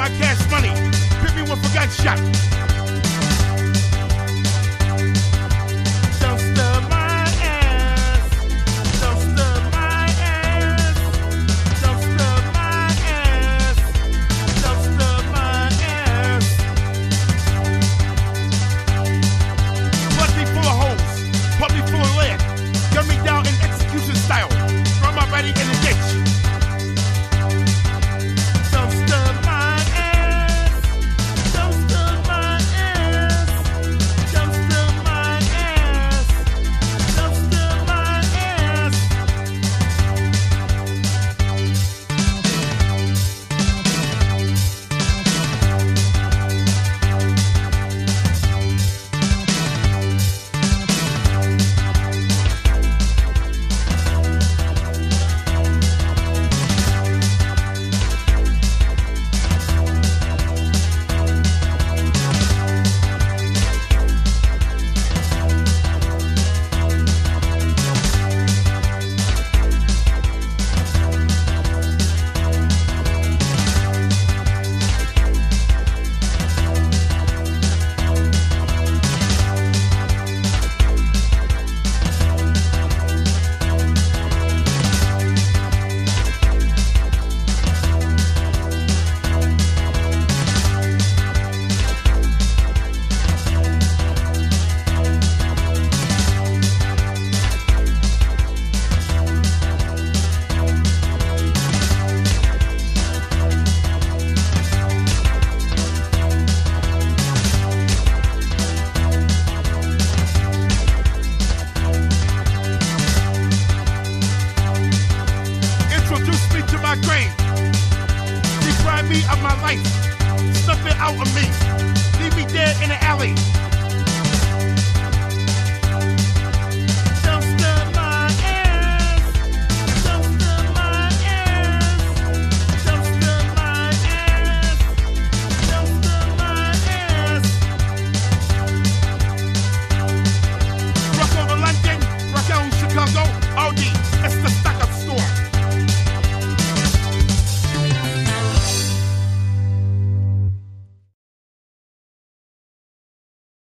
my cash money. Hit me with a gunshot. Don't stir my ass. Don't stir my ass. Don't stir my ass. Don't stir my ass. Plug me full of holes. Put me full of lead. Gun me down in execution style. Throw my body in the ditch. Don't stir my ass. Don't stir my ass. Don't stir my ass. Don't stir my ass. Introduce me to my grave. Deprive me of my life. Stuff it out of me. Leave me dead in the alley.